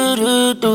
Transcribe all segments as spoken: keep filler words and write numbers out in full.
do do do.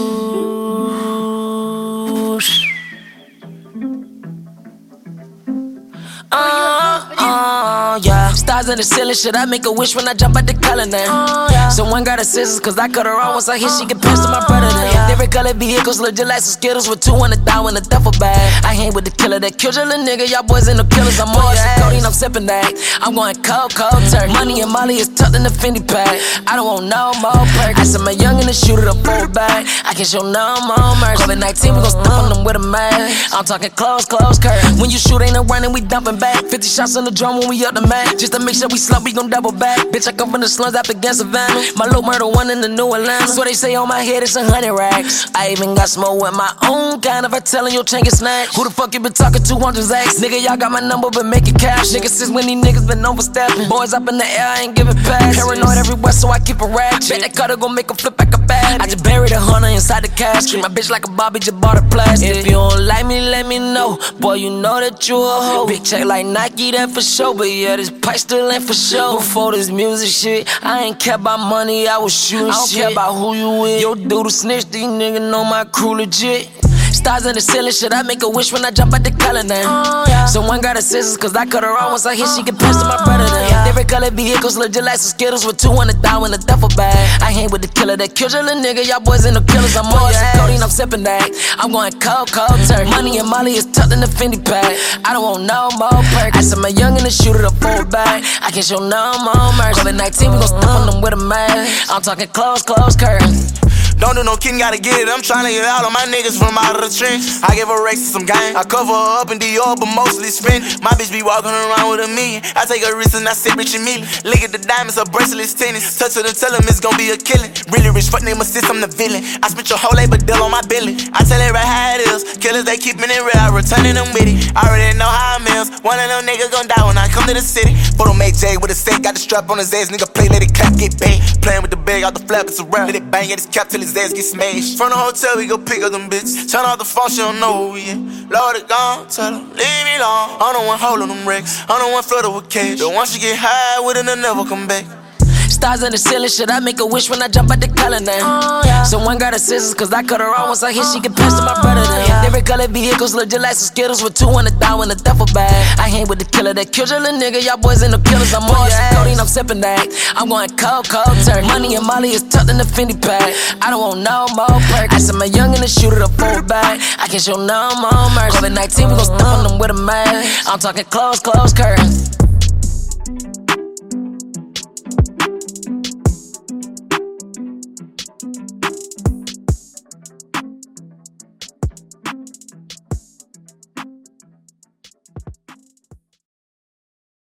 Uh, uh, yeah. Stars in the ceiling, should I make a wish when I jump out the color now? Uh, yeah. Someone got a scissors, cause I cut her off. Once I hit, she can pass to my brother now. Yeah. Different color vehicles, legit like some Skittles with two hundred thousand in a duffel bag. I hang with the killer that killed your little nigga. Y'all boys ain't no killers, I'm on your codeine, I'm sipping that. I'm going cold, cold turkey. Money and Molly is tucked in the Fendi pack. I don't want no more perks. I said my young in the shooter, the full back. I can show no more mercy. COVID nineteen, we gon' step on them with a mask. I'm talking close, close curtain. When you shoot, ain't no running, we dumping back. fifty shots on the drum when we up the mat. Just to make sure we slump, we gon' double back. Bitch, I come from the slums up against Savannah. My little murder one in the New Atlanta. So they say on my head it's a hundred racks. I even got smoke with my own kind. If I tellin' your chain get snatched. Who the fuck you been talking to on this X? Nigga, y'all got my number, but make it cash. Nigga, since when these niggas been overstepping. Boys up in the air, I ain't giving pass. Paranoid everywhere, so I keep a ratchet. Bet that cutter gon' make a flip like a bad. I just buried a hundred inside the cash. Treat my bitch like a Bobby, just bought a plastic. If you don't like me, let me know. Boy, you know that you a hoe. Big check like Nike, that for sure. But yeah, this pipe still ain't for sure. Before this music shit, I ain't care about money, I was shooting shit. I don't care about who you with. Yo, dude, snitch, these niggas know my crew legit. Stars in the ceiling, should I make a wish when I jump out the color now? Uh, yeah. Someone got a scissors, cause I cut her off. Once I hit, she can pass to my brother now. Yeah. Different color vehicles, legit like some Skittles with two hundred thousand in a duffel bag. I hang with the killer that killed your little nigga. Y'all boys ain't no killers, I'm on your codeine, I'm sipping that. I'm going cold, cold turkey. Money and Molly is tucked in the Fendi pack. I don't want no more perks. I said my young in the shooter, the full back. I can show no more mercy. COVID nineteen, we gon' step on them with a mask. I'm talking close, close curtains. Don't do no kidding, gotta get it. I'm tryna get out on my niggas from out of the trench. I give her racks to some gang. I cover her up in Dior, but mostly spend. My bitch be walking around with a million. I take a risk and I say rich and million. Look at the diamonds, her bracelets, tennis. Touch her and tell him it's gon' be a killing. Really rich, fuck name assist, I'm the villain. I spent your whole labor deal on my billing. I tell it right how it is. Killers, they keepin' it real, I returning them with it. I already know how it means. One of them niggas gon' die when I come to the city. Photo made J with a set, got the strap on his ass. Nigga play, let it clap, get bang. Playin' with the bag out the flap, it's around. Let it bang at his cap till his ass get smashed. From the hotel, we go pick up them bitches. Turn off the phone, she don't know who we in. Lord, it gone, tell her, leave me alone. I'm the one holding them wrecks. I'm the one flooded with cash. The one she get high with and they'll never come back. Stars in the ceiling, should I make a wish when I jump out the color now? Uh, yeah. Someone got a scissors, cause I cut her off. Once I hit, she can pass to my brother now. Yeah. Different color vehicles, legit like some Skittles with two hundred thousand in a duffel bag. I hang with the killer that killed your little nigga. Y'all boys ain't no killers, I'm on your codeine, I'm sipping that. I'm going cold, cold turkey. Money and Molly is tucked in the Fendi pack. I don't want no more perks. I said my young in the shooter, the full back. I can show no more mercy. COVID nineteen, we gon' step on them with a mask. I'm talking close, close curtains.